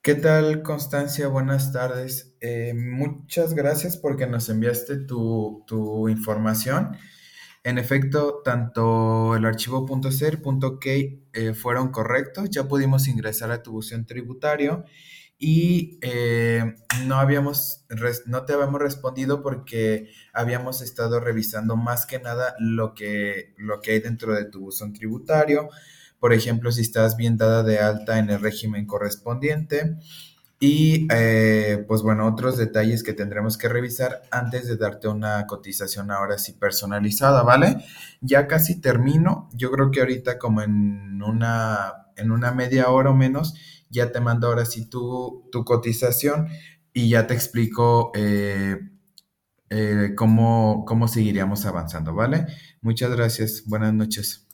¿Qué tal, Constancia? Buenas tardes. Muchas gracias porque nos enviaste tu información. En efecto, tanto el archivo .ser, .k fueron correctos. Ya pudimos ingresar a tu buzón tributario y no te habíamos respondido porque habíamos estado revisando más que nada lo que hay dentro de tu buzón tributario. Por ejemplo, si estás bien dada de alta en el régimen correspondiente. Y pues bueno, otros detalles que tendremos que revisar antes de darte una cotización ahora sí personalizada, ¿vale? Ya casi termino. Yo creo que ahorita como en una media hora o menos, ya te mando ahora sí tu cotización y ya te explico cómo seguiríamos avanzando, ¿vale? Muchas gracias. Buenas noches.